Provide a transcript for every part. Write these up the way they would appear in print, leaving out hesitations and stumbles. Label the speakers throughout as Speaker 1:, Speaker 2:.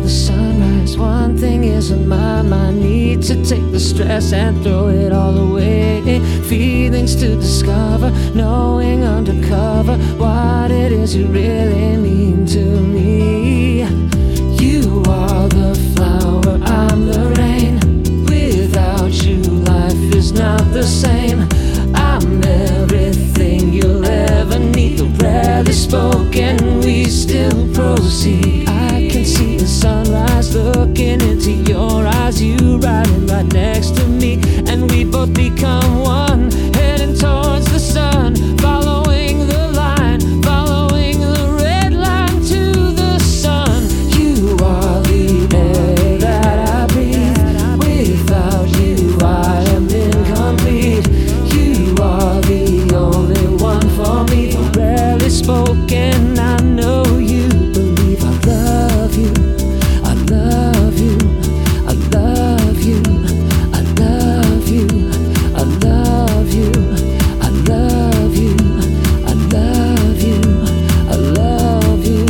Speaker 1: sunrise, one thing is on my mind. Need to take the stress and throw it all away. Feelings to discover, knowing undercover what it is you really mean to me. You are the flower, I'm the rain. Without you, life is not the same. I'm everything you'll ever need. The rarely spoken, we still proceed. I can see the sunrise looking into your eyes. You riding right next to me, and we both become one, heading towards the sun, following the line, following the red line to the sun. You are the air that I breathe. Without you, I am incomplete. You are the only one for me. The rarely spoken, I know you believe. I love you, I love you, I love you, I love you, I love you, I love you, I love you, I love you.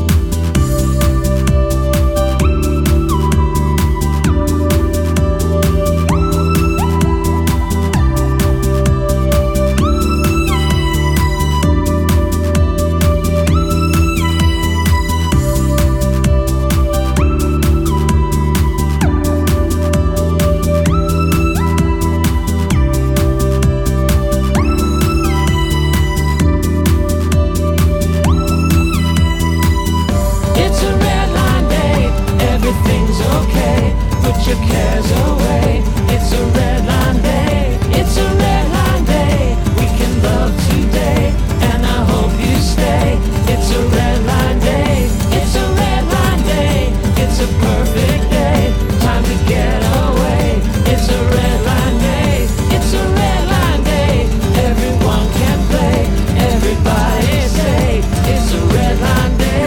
Speaker 1: It's a red line day, everything's okay. Put your cares away. It's a red line day, it's a red line day. We can love today, and I hope you stay. It's a red line day, it's a red line day. It's a perfect day, time to get away. It's a red line day, it's a red line day. Everyone can play, everybody say it's a red line day.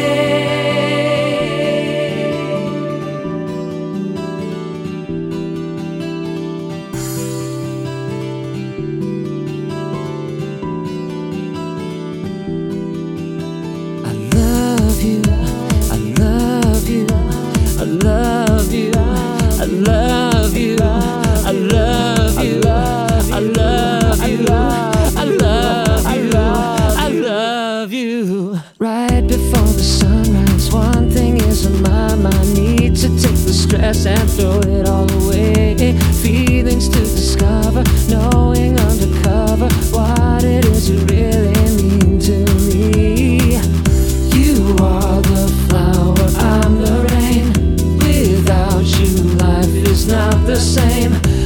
Speaker 1: I love you, I love you, I love you, I love you, I love you, I love you, I love you, I love you. Right before the sunrise, one thing is on my mind. Need to take the stress and throw it all away. Feelings to discover, knowing undercover what it is you really mean to me. You are the flower, I'm the rain. Without you, life is not the same.